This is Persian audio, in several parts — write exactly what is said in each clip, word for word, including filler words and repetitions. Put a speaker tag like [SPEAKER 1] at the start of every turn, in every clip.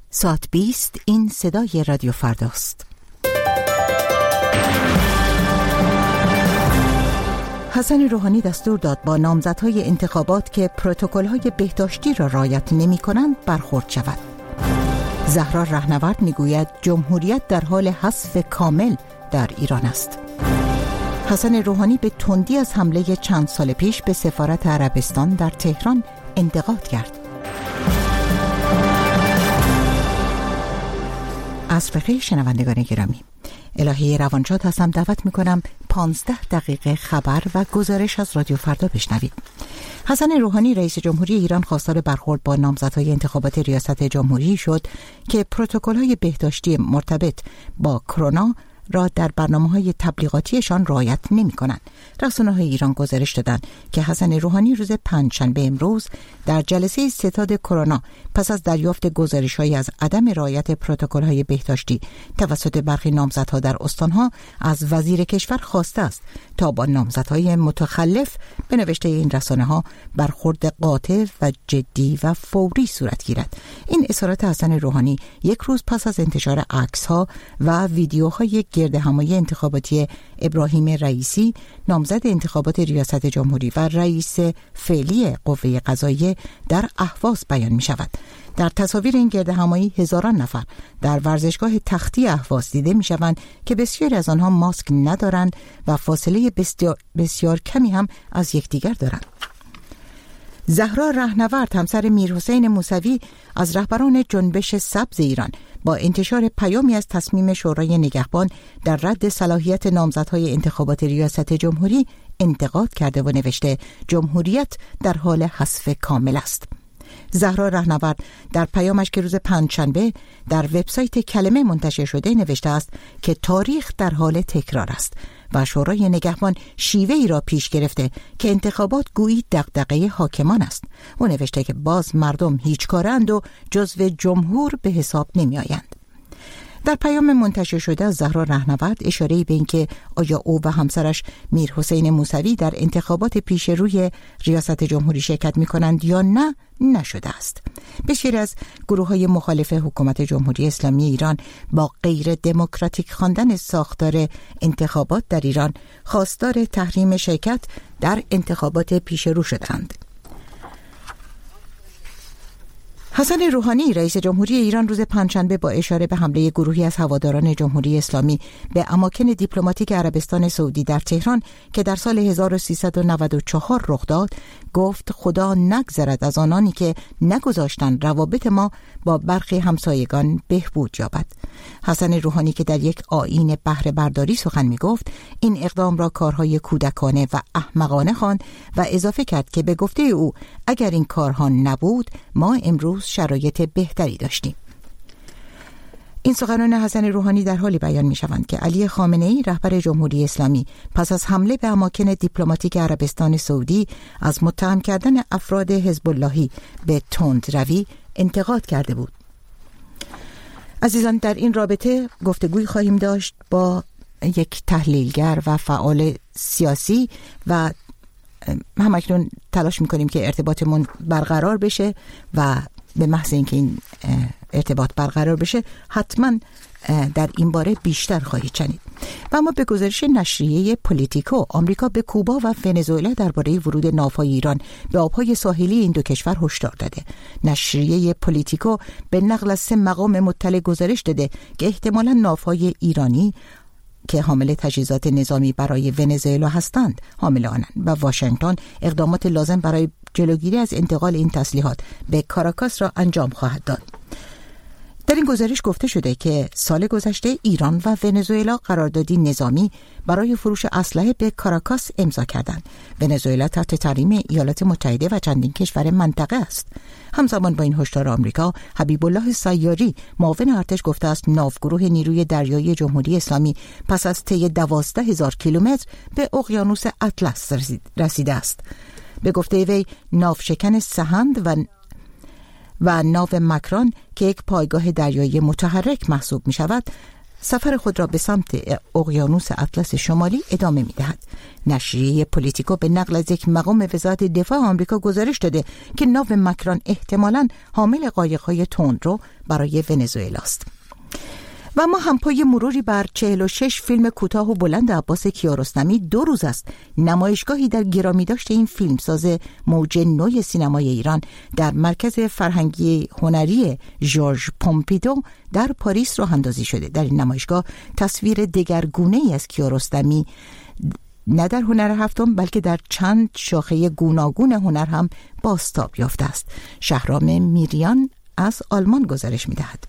[SPEAKER 1] ساعت بیست این صدای رادیو فرداست. حسن روحانی دستور داد با نامزدهای انتخابات که پروتکل‌های بهداشتی را رعایت نمی‌کنند برخورد شود. زهرا رهنورد می‌گوید جمهوریت در حال حذف کامل در ایران است. حسن روحانی به تندی از حمله چند سال پیش به سفارت عربستان در تهران انتقاد کرد. از فقه شنوندگان گرامی، الهی روانشاد هستم. دعوت میکنم پانزده دقیقه خبر و گزارش از رادیو فردا بشنوید. حسن روحانی رئیس جمهوری ایران خواستار برخورد با نامزدهای انتخابات ریاست جمهوری شد که پروتکل‌های بهداشتی مرتبط با کرونا را در برنامه‌های تبلیغاتیشان رعایت نمی‌کنند. رسانه‌های ایران گزارش دادند که حسن روحانی روز پنجشنبه امروز در جلسه ستاد کرونا پس از دریافت گزارش‌هایی از عدم رعایت پروتکل‌های بهداشتی توسط برخی نامزدها در استان‌ها از وزیر کشور خواسته است تا با نامزدهای متخلف به نوشته این رسانه‌ها برخورد قاطع و جدی و فوری صورت گیرد. این اظهارات حسن روحانی یک روز پس از انتشار عکس‌ها و ویدیوهای گرد همایی انتخاباتی ابراهیم رئیسی نامزد انتخابات ریاست جمهوری و رئیس فعلی قوه قضاییه در اهواز بیان می شود. در تصاویر این گرد همایی هزاران نفر در ورزشگاه تختی اهواز دیده می شوند که بسیاری از آنها ماسک ندارند و فاصله بسیار, بسیار کمی هم از یکدیگر دارند. زهرا رهنورد همسر میرحسین موسوی از رهبران جنبش سبز ایران با انتشار پیامی از تصمیم شورای نگهبان در رد صلاحیت نامزدهای انتخابات ریاست جمهوری انتقاد کرده و نوشته جمهوریت در حال حذف کامل است. زهرا رهنورد در پیامش که روز پنجشنبه در وبسایت کلمه منتشر شده نوشته است که تاریخ در حال تکرار است و شورای نگهبان شیوه‌ای را پیش گرفته که انتخابات گویی دغدغه حاکمان است. او نوشته که باز مردم هیچ کارند و جزو جمهور به حساب نمی آیند. در پیام منتشر شده از زهرا رهنورد اشاره‌ای به اینکه آیا او و همسرش میرحسین موسوی در انتخابات پیش روی ریاست جمهوری شرکت می‌کنند یا نه نشده است. بسیاری از گروه‌های مخالف حکومت جمهوری اسلامی ایران با غیر دموکراتیک خواندن ساختار انتخابات در ایران خواستار تحریم شرکت در انتخابات پیش رو شدند. حسن روحانی رئیس جمهوری ایران روز پنجشنبه با اشاره به حمله گروهی از هواداران جمهوری اسلامی به اماکن دیپلماتیک عربستان سعودی در تهران که در سال هزار و سیصد و نود و چهار رخ داد گفت خدا نگذرد از آنانی که نگذاشتند روابط ما با برخی همسایگان بهبود یابد. حسن روحانی که در یک آیین بهره برداری سخن می گفت این اقدام را کارهای کودکانه و احمقانه خواند و اضافه کرد که به گفته او اگر این کارها نبود ما امروز شرایط بهتری داشتیم. این سخنان حسن روحانی در حالی بیان می شوند که علی خامنه‌ای رهبر جمهوری اسلامی پس از حمله به اماکن دیپلماتیک عربستان سعودی از متهم کردن افراد حزب اللهی به تندروی انتقاد کرده بود. عزیزان، در این رابطه گفتگوی خواهیم داشت با یک تحلیلگر و فعال سیاسی و همکنون تلاش میکنیم که ارتباطمون برقرار بشه و به محض اینکه این ارتباط برقرار بشه حتما در این باره بیشتر خواهید شنید. و اما به گزارش نشریه پولیتیکو، آمریکا به کوبا و ونزوئلا درباره ورود ناوهای ایران به آبهای ساحلی این دو کشور هشدار داده. نشریه پولیتیکو به نقل از سه مقام مطلع گزارش داده که احتمالاً ناوهای ایرانی که حامل تجهیزات نظامی برای ونزوئلا هستند حامل آنند و واشنگتن اقدامات لازم برای جلوگیری از انتقال این تسلیحات به کاراکاس را انجام خواهد داد. در این گزارش گفته شده که سال گذشته ایران و ونزوئلا قراردادی نظامی برای فروش اسلحه به کاراکاس امضا کردند. ونزوئلا تحت تحریم ایالات متحده و چندین کشور منطقه است. همزمان با این هشدار آمریکا، حبیب الله سیاری معاون ارتش گفته است ناوگروه نیروی دریایی جمهوری اسلامی پس از طی دوازده هزار کیلومتر به اقیانوس اطلس رسیده است. به گفته وی ناوشکن سهند و و ناو مکران که یک پایگاه دریایی متحرک محسوب می شود سفر خود را به سمت اقیانوس اطلس شمالی ادامه می دهد. نشریه پولیتیکو به نقل از یک مقام وزارت دفاع آمریکا گزارش داده که ناو مکران احتمالاً حامل قایق‌های تندرو برای ونزوئلا است. و ما هم پای مروری بر چهل و شش فیلم کوتاه و بلند عباس کیارستمی دو روز است نمایشگاهی در گرامی داشته این فیلمساز موج نوی سینمای ایران در مرکز فرهنگی هنری ژورژ پومپیدو در پاریس راه اندازی شده. در این نمایشگاه تصویر دگرگونه‌ای از کیارستمی نه در هنر هفتم بلکه در چند شاخه گوناگون هنر هم بازتاب یافته است. شهرام میریان از آلمان گزارش می‌دهد.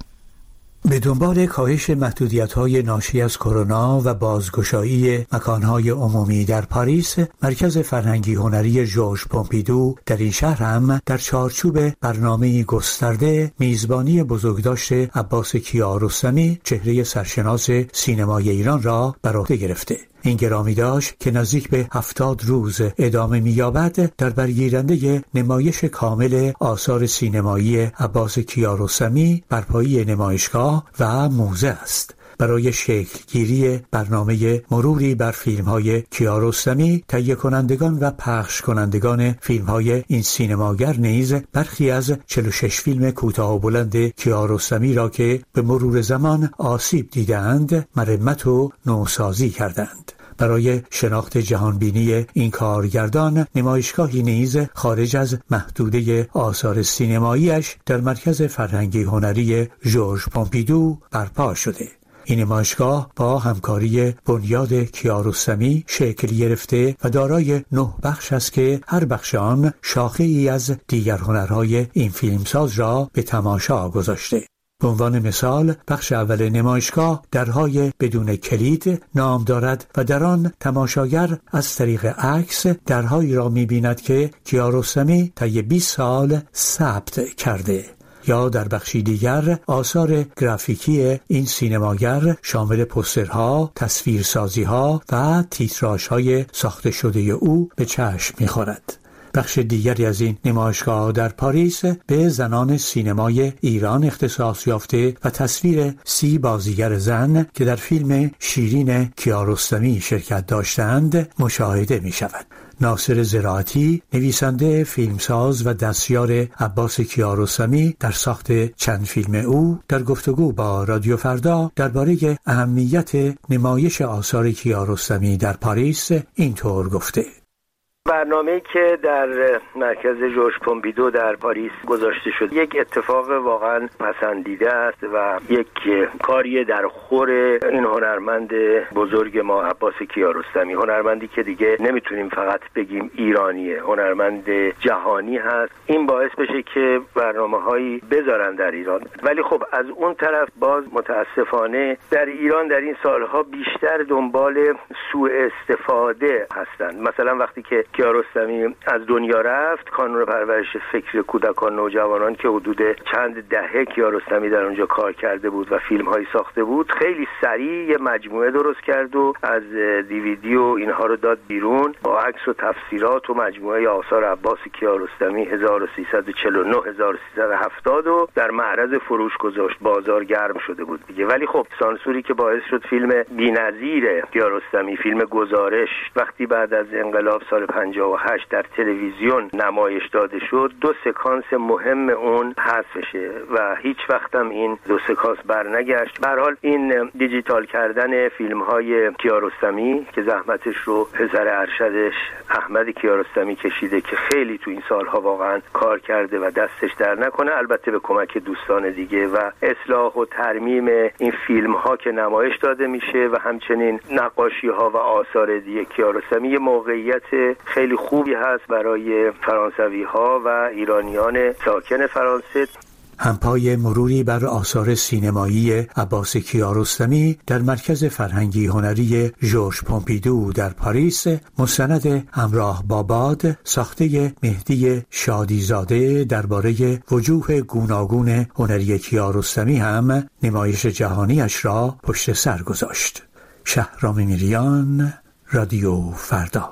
[SPEAKER 2] به دنبال کاهش محدودیت‌های ناشی از کرونا و بازگشایی مکان‌های عمومی در پاریس، مرکز فرهنگی هنری ژورژ پومپیدو در این شهر هم در چارچوب برنامه‌ای گسترده میزبانی بزرگداشت عباس کیارستمی، چهره سرشناس سینمای ایران را بر عهده گرفته. این گرامی داشت که نزدیک به هفتاد روز ادامه می‌یابد در برگیرنده نمایش کامل آثار سینمایی عباس کیارستمی بر پایه نمایشگاه و موزه است. برای شکلگیری برنامه مروری بر فیلم‌های کیارستمی، تهیه کنندگان و پخش کنندگان فیلم‌های این سینماگر نیز برخی از چهل و شش فیلم کوتاه و بلند کیارستمی را که به مرور زمان آسیب دیدند، مرمت و نوسازی کردند. برای شناخت جهانبینی این کارگردان، نمایشگاهی نیز خارج از محدوده آثار سینماییش در مرکز فرهنگی هنری ژورژ پومپیدو برپا شده. این نمایشگاه با همکاری بنیاد کیارستمی شکل گرفته و دارای نه بخش است که هر بخش آن شاخه ای از دیگر هنرهای این فیلمساز را به تماشا گذاشته. به عنوان مثال، بخش اول نمایشگاه درهای بدون کلید نام دارد و در آن تماشاگر از طریق عکس درهایی را می‌بیند که کیارستمی طی بیست سال ثبت کرده. یا در بخشی دیگر آثار گرافیکی این سینماگر شامل پوسترها، تصویرسازیها و تیتراژهای ساخته شده او به چشم می‌خورد. بخش دیگری از این نمایشگاه در پاریس به زنان سینمای ایران اختصاص یافته و تصویر سی بازیگر زن که در فیلم شیرین کیارستمی شرکت داشتند مشاهده می شود. ناصر زراعتی، نویسنده، فیلمساز و دستیار عباس کیارستمی، در ساخت چند فیلم او در گفتگو با رادیو فردا درباره اهمیت نمایش آثار کیارستمی در پاریس اینطور گفته:
[SPEAKER 3] برنامه‌ای که در مرکز ژورژ پومپیدو در پاریس گذاشته شد یک اتفاق واقعا پسندیده است و یک کاری در خور این هنرمند بزرگ ما عباس کیارستمی، هنرمندی که دیگه نمیتونیم فقط بگیم ایرانیه، هنرمند جهانی هست. این باعث بشه که برنامه‌هایی بذارن در ایران، ولی خب از اون طرف باز متاسفانه در ایران در این سالها بیشتر دنبال سوء استفاده هستند. مثلا وقتی که کیارستمی از دنیا رفت، کانون پرورش فکر کودکان نوجوانان که حدود چند دهه کیارستمی در اونجا کار کرده بود و فیلم‌هایی ساخته بود، خیلی سریع یه مجموعه درست کرد و از دیویدی و اینها رو داد بیرون با عکس و تفسیرات و مجموعه آثار عباس کیارستمی هزار و سیصد و چهل و نه هزار و سیصد و هفتاد و در معرض فروش گذاشت. بازار گرم شده بود دیگه. ولی خب سانسوری که باعث شد فیلم بی‌نظیر کیارستمی، فیلم گزارش، وقتی بعد از انقلاب سال پنجاه و هشت در تلویزیون نمایش داده شد، دو سکانس مهم اون حذف شه و هیچ وقت هم این دو سکانس برنگشت. به هر حال این دیجیتال کردن فیلم‌های کیارستمی که زحمتش رو پسر ارشدش احمد کیارستمی کشیده که خیلی تو این سالها واقعا کار کرده و دستش در نکنه، البته به کمک دوستان دیگه، و اصلاح و ترمیم این فیلم‌ها که نمایش داده میشه و همچنین نقاشی‌ها و آثار دیگه کیارستمی یه موقعیت خیلی خوبی هست برای فرانسوی‌ها و ایرانیان ساکن فرانسه.
[SPEAKER 2] همپای مروری بر آثار سینمایی عباس کیارستمی در مرکز فرهنگی هنری ژورژ پومپیدو در پاریس، مستند همراه با باد ساخته مهدی شادیزاده درباره وجوه گوناگون هنری کیارستمی هم نمایش جهانیش را پشت سر گذاشت. شهرام میریان، رادیو فردا.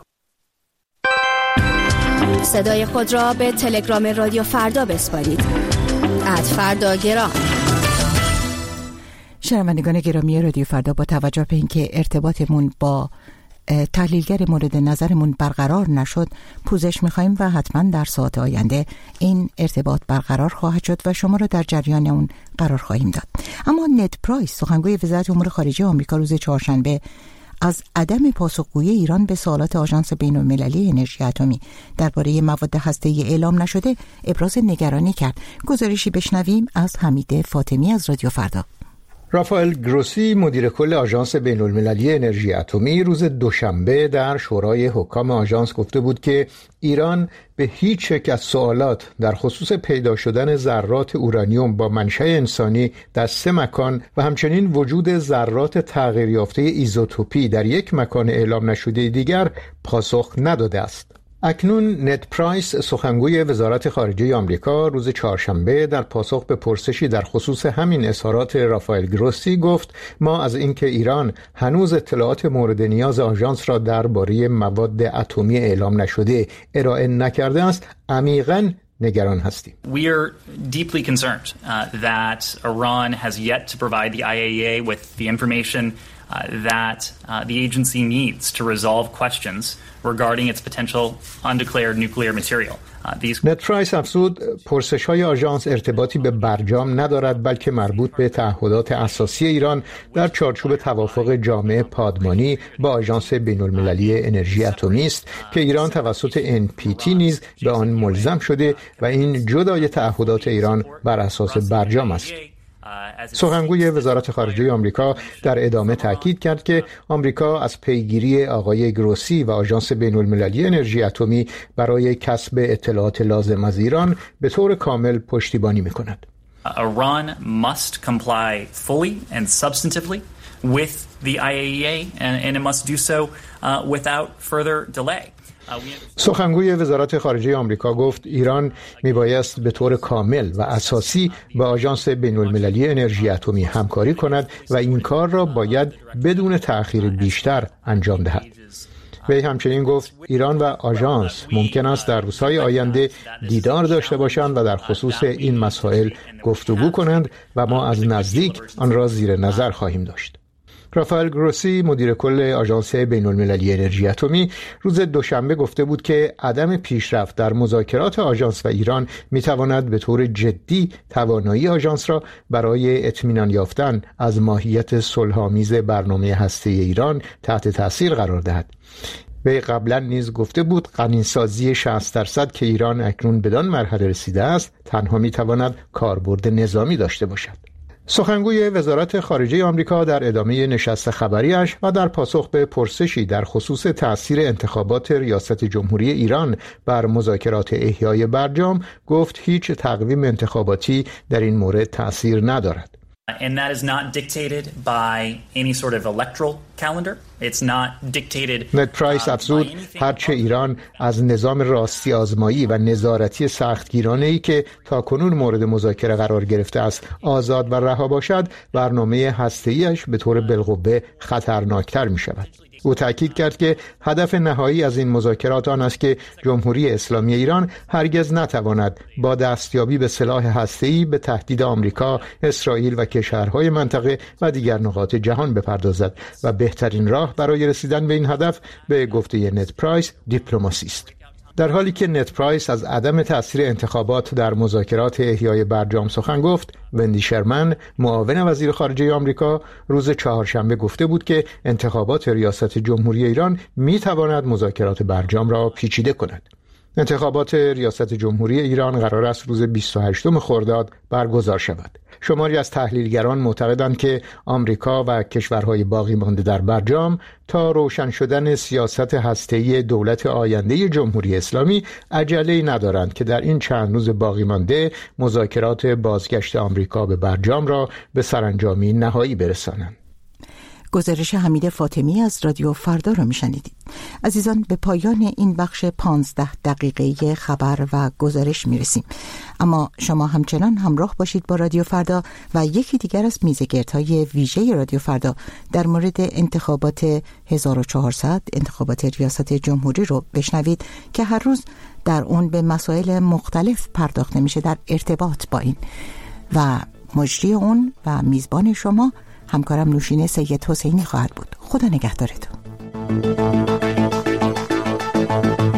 [SPEAKER 4] صدای خود را به تلگرام رادیو فردا بسپارید. ات فردا گرام.
[SPEAKER 1] شنوندگان گرامی رادیو فردا، با توجه به اینکه ارتباطمون با تحلیلگر مورد نظرمون برقرار نشد، پوزش می‌خوایم و حتما در ساعت آینده این ارتباط برقرار خواهد شد و شما را در جریان اون قرار خواهیم داد. اما نت پرایس، سخنگوی وزارت امور خارجه آمریکا، روز چهارشنبه از عدم پاسخگویی ایران به سوالات آژانس بین‌المللی انرژی اتمی درباره مواد هسته‌ای اعلام نشده ابراز نگرانی کرد. گزارشی بشنویم از حمید فاطمی از رادیو فردا.
[SPEAKER 5] رافائل گروسی، مدیر کل آژانس بین‌المللی انرژی اتمی، روز دوشنبه در شورای حکام آژانس گفته بود که ایران به هیچ یک از سوالات در خصوص پیدا شدن ذرات اورانیوم با منشأ انسانی در سه مکان و همچنین وجود ذرات تغییر یافته ایزوتوپی در یک مکان اعلام نشده دیگر پاسخ نداده است. اکنون نت پرایس، سخنگوی وزارت خارجه آمریکا، روز چهارشنبه در پاسخ به پرسشی در خصوص همین اظهارات رافائل گروسی گفت ما از اینکه ایران هنوز اطلاعات مورد نیاز آژانس را درباره مواد اتمی اعلام نشده ارائه نکرده است عمیقاً نگران هستیم.
[SPEAKER 6] We are deeply concerned uh, that Iran has yet to provide the I A E A with the information Uh, that uh, the agency needs to resolve questions regarding its potential undeclared nuclear material.
[SPEAKER 5] نت پرایس افزود پرسش‌های آژانس ارتباطی به برجام ندارد، بلکه مربوط به تعهدات اساسی ایران در چارچوب توافق جامع پادمانی با آژانس بین‌المللی انرژی اتمی است که ایران توسط ان پی تی نیز به آن ملزم شده و این جدای تعهدات ایران بر اساس برجام است. سخنگوی وزارت خارجه آمریکا در ادامه تاکید کرد که آمریکا از پیگیری آقای گروسی و آژانس بین‌المللی انرژی اتمی برای کسب اطلاعات لازم از ایران به طور کامل پشتیبانی می‌کند.
[SPEAKER 6] Iran must comply fully and substantively with the I A E A and, and it must do so uh, without further delay.
[SPEAKER 5] سخنگوی وزارت خارجه آمریکا گفت ایران میبایست به طور کامل و اساسی با آژانس بین‌المللی انرژی اتمی همکاری کند و این کار را باید بدون تأخیر بیشتر انجام دهد. وی همچنین گفت ایران و آژانس ممکن است در روزهای آینده دیدار داشته باشند و در خصوص این مسائل گفتگو کنند و ما از نزدیک آن را زیر نظر خواهیم داشت. رافائل گروسی، مدیر کل آژانس بین‌المللی انرژی اتمی، روز دوشنبه گفته بود که عدم پیشرفت در مذاکرات آژانس و ایران میتواند به طور جدی توانایی آژانس را برای اطمینان یافتن از ماهیت صلح‌آمیز برنامه هسته‌ای ایران تحت تاثیر قرار دهد. وی قبلا نیز گفته بود غنی‌سازی شصت درصد که ایران اکنون بدان مرحله رسیده است تنها میتواند کاربرد نظامی داشته باشد. سخنگوی وزارت خارجه آمریکا در ادامه نشست خبریش و در پاسخ به پرسشی در خصوص تأثیر انتخابات ریاست جمهوری ایران بر مذاکرات احیای برجام گفت هیچ تقویم انتخاباتی در این مورد تأثیر ندارد.
[SPEAKER 6] And that is not dictated by any sort of electoral calendar. It's not dictated.
[SPEAKER 5] نت پرایس افزود هرچه ایران از نظام راستی آزمایی و نظارتی سختگیرانه‌ای که تاکنون مورد مذاکره قرار گرفته است آزاد و رها باشد، برنامه هسته‌ایش به طور بالقوه خطرناکتر می شود. او تأکید کرد که هدف نهایی از این مذاکرات آن است که جمهوری اسلامی ایران هرگز نتواند با دستیابی به سلاح هسته‌ای به تهدید آمریکا، اسرائیل و کشورهای منطقه و دیگر نقاط جهان بپردازد و بهترین راه برای رسیدن به این هدف به گفته نت پرایس دیپلماسی است. در حالی که نت پرایس از عدم تأثیر انتخابات در مذاکرات احیای برجام سخن گفت، وندی شرمن، معاون وزیر خارجه آمریکا، روز چهارشنبه گفته بود که انتخابات ریاست جمهوری ایران می تواند مذاکرات برجام را پیچیده کند. انتخابات ریاست جمهوری ایران قرار است روز بیست و هشتم خرداد برگزار شود. شماری از تحلیلگران معتقدند که آمریکا و کشورهای باقی مانده در برجام تا روشن شدن سیاست هسته‌ای دولت آینده جمهوری اسلامی عجله‌ای ندارند که در این چند روز باقی مانده مذاکرات بازگشت آمریکا به برجام را به سرانجامی نهایی برسانند.
[SPEAKER 1] گزارش حمید فاطمی از رادیو فردا را میشنیدید. عزیزان، به پایان این بخش پانزده دقیقه خبر و گزارش میرسیم، اما شما همچنان همراه باشید با رادیو فردا و یکی دیگر از میزگردهای ویژه رادیو فردا در مورد انتخابات هزار و چهارصد، انتخابات ریاست جمهوری رو بشنوید که هر روز در اون به مسائل مختلف پرداخته میشه در ارتباط با این، و مجری اون و میزبان شما همکارم نوشین سید حسینی خواهد بود. خدا نگهدارتون.